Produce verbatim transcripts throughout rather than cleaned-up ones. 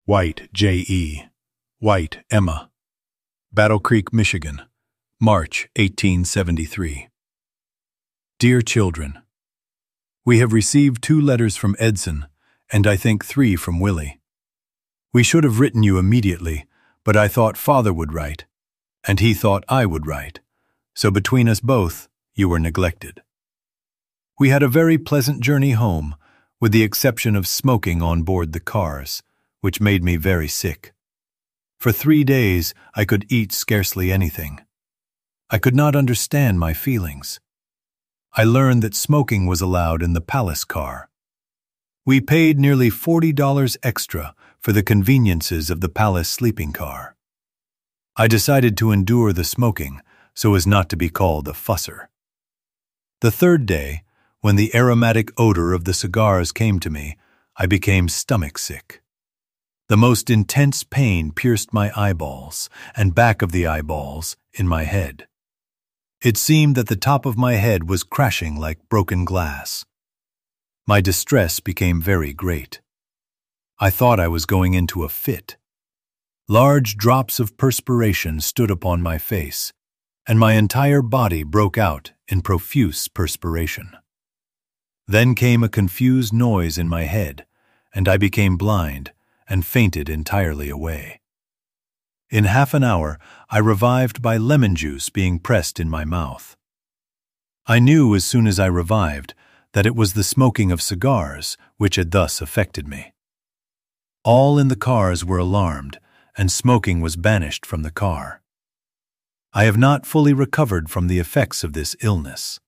White, J E White, Emma. Battle Creek, Michigan, March eighteen seventy-three. Dear children, we have received two letters from Edson, and I think three from Willie. We should have written you immediately, but I thought Father would write, and he thought I would write, so between us both, you were neglected. We had a very pleasant journey home, with the exception of smoking on board the cars, which made me very sick. For three days I could eat scarcely anything. I could not understand my feelings. I learned that smoking was allowed in the palace car. We paid nearly forty dollars extra for the conveniences of the palace sleeping car. I decided to endure the smoking so as not to be called a fusser. The third day, when the aromatic odor of the cigars came to me, I became stomach sick. The most intense pain pierced my eyeballs and back of the eyeballs in my head. It seemed that the top of my head was crashing like broken glass. My distress became very great. I thought I was going into a fit. Large drops of perspiration stood upon my face, and my entire body broke out in profuse perspiration. Then came a confused noise in my head, and I became blind and fainted entirely away. In half an hour, I revived by lemon juice being pressed in my mouth. I knew as soon as I revived that it was the smoking of cigars which had thus affected me. All in the cars were alarmed, and smoking was banished from the car. I have not fully recovered from the effects of this illness.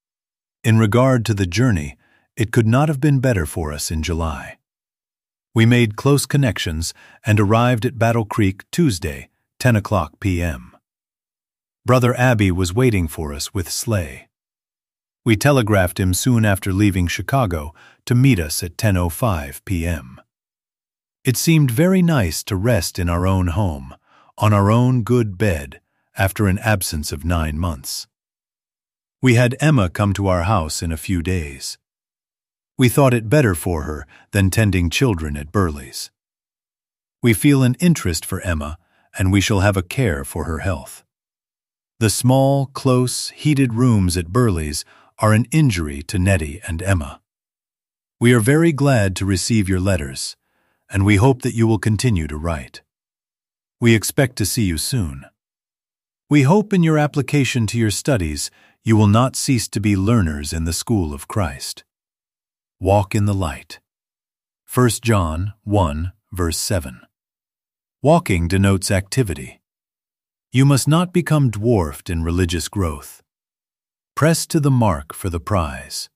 In regard to the journey, it could not have been better for us in July. We made close connections and arrived at Battle Creek Tuesday, ten o'clock p m Brother Abbey was waiting for us with sleigh. We telegraphed him soon after leaving Chicago to meet us at ten oh five p m It seemed very nice to rest in our own home, on our own good bed, after an absence of nine months. We had Emma come to our house in a few days. We thought it better for her than tending children at Burley's. We feel an interest for Emma, and we shall have a care for her health. The small, close, heated rooms at Burley's are an injury to Nettie and Emma. We are very glad to receive your letters, and we hope that you will continue to write. We expect to see you soon. We hope in your application to your studies you will not cease to be learners in the school of Christ. Walk in the light. First John one, verse seven. Walking denotes activity. You must not become dwarfed in religious growth. Press to the mark for the prize.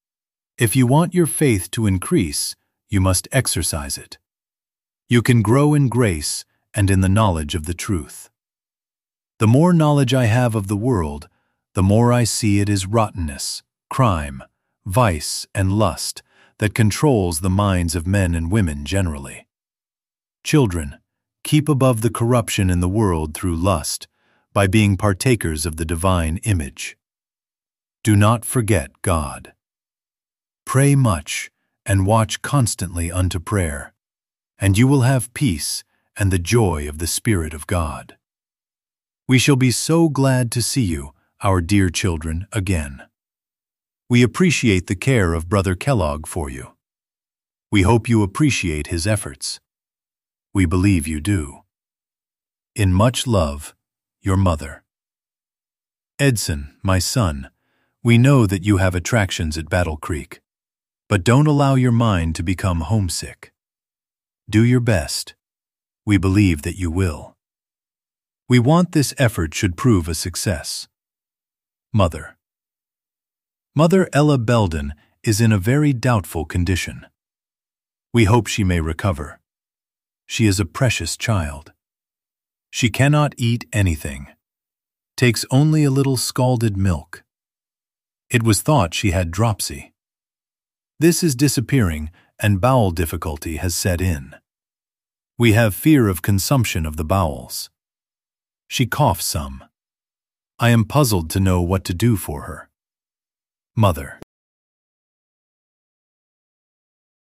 If you want your faith to increase, you must exercise it. You can grow in grace and in the knowledge of the truth. The more knowledge I have of the world, the more I see it as rottenness, crime, vice, and lust that controls the minds of men and women generally. Children, keep above the corruption in the world through lust by being partakers of the divine image. Do not forget God. Pray much and watch constantly unto prayer, and you will have peace and the joy of the Spirit of God. We shall be so glad to see you, our dear children, again. We appreciate the care of Brother Kellogg for you. We hope you appreciate his efforts. We believe you do. In much love, your mother. Edson, my son, we know that you have attractions at Battle Creek, but don't allow your mind to become homesick. Do your best. We believe that you will. We want this effort should prove a success. Mother. Mother Ella Belden is in a very doubtful condition. We hope she may recover. She is a precious child. She cannot eat anything. Takes only a little scalded milk. It was thought she had dropsy. This is disappearing and bowel difficulty has set in. We have fear of consumption of the bowels. She coughs some. I am puzzled to know what to do for her. Mother.